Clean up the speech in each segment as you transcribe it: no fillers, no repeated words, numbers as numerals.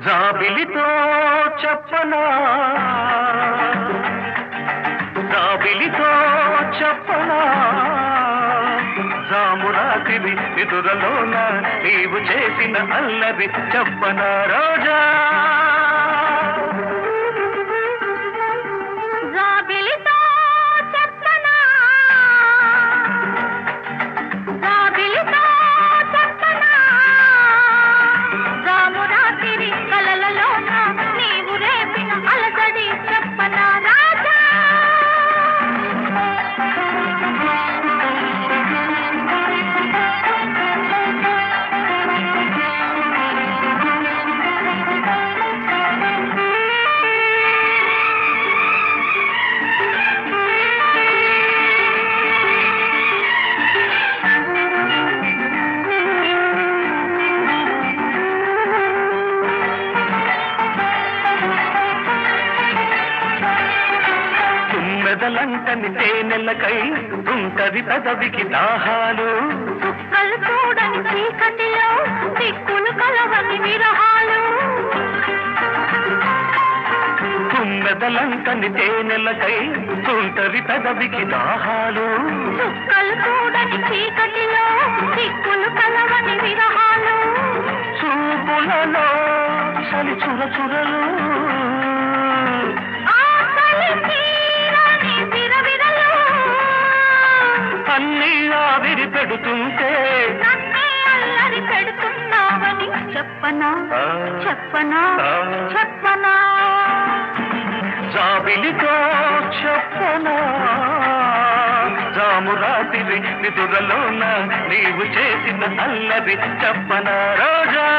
జాబిలితో చెప్పనా జాబిలితో చెప్పనా జామురాతిరి ఎదురలోన నీవు చేసిన అల్లరి చెప్పనా రోజా లంకని తేనెలకై ఉంటది పెదవికి దాహాలు చుక్కలు చూడని చీకటిలో దిక్కులు కలవని విరహాలు తుమ్మెదలంకని తేనెలకై ఉంటది పెదవికి దాహాలు చుక్కలు చూడని చీకటిలో దిక్కులు కలవని విరహాలు చూపులలో చలి చురచురలు అన్నీ ఆవిరి పెడుతుంటే అల్లరి పెడుతున్నావని చెప్పనా చెప్పనా చెప్పనా జాబిలితో చెప్పనా జామురాతిరి నిదురలోన నీవు చేసిన అల్లరి చెప్పనా రోజా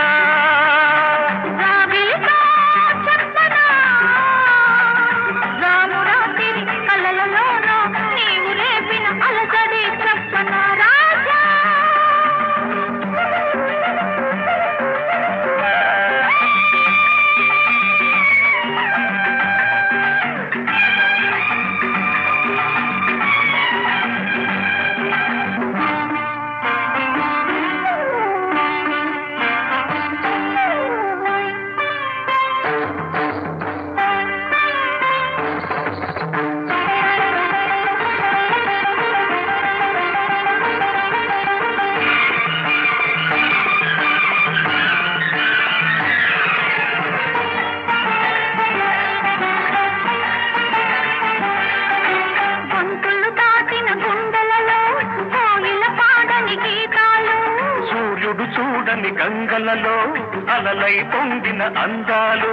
చూడని గంగలలో అలలై పొందిన అందాలు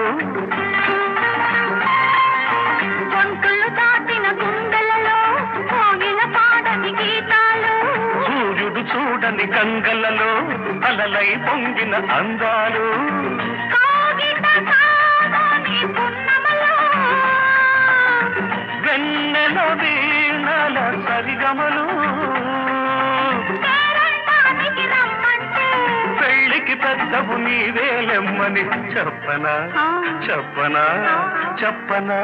గొంతులు దాటిన గుండెలలో కోగిల పాడని గీతాలు సూర్యుడు చూడని గంగలలో అలలై పొందిన అందాలు వెన్నెల వీణల సరిగమలు పెద్దవు నీవేలెమ్మని చెప్పనా చెప్పనా చెప్పనా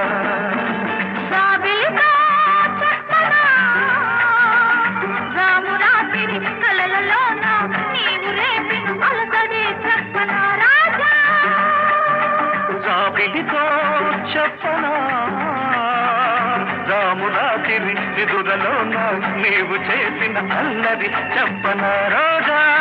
రామురాతిరి కలలలోన నీవు రేపిన అలసడి చెప్పనా రాజా జాబిలితో చెప్పనా రామురాతిరి నిదురలోన నీవు చేసిన అల్లరి చెప్పనా రోజా